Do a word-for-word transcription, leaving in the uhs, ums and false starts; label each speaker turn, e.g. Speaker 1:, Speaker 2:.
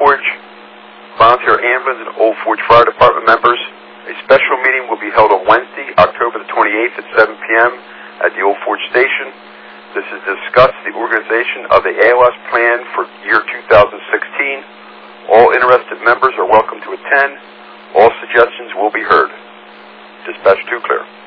Speaker 1: Forge, volunteer ambulance and Old Forge Fire Department members. A special meeting will be held on Wednesday, October the twenty-eighth at seven p m at the Old Forge Station. This is to discuss the organization of the A L S plan for year two thousand sixteen. All interested members are welcome to attend. All suggestions will be heard. Dispatch two clear.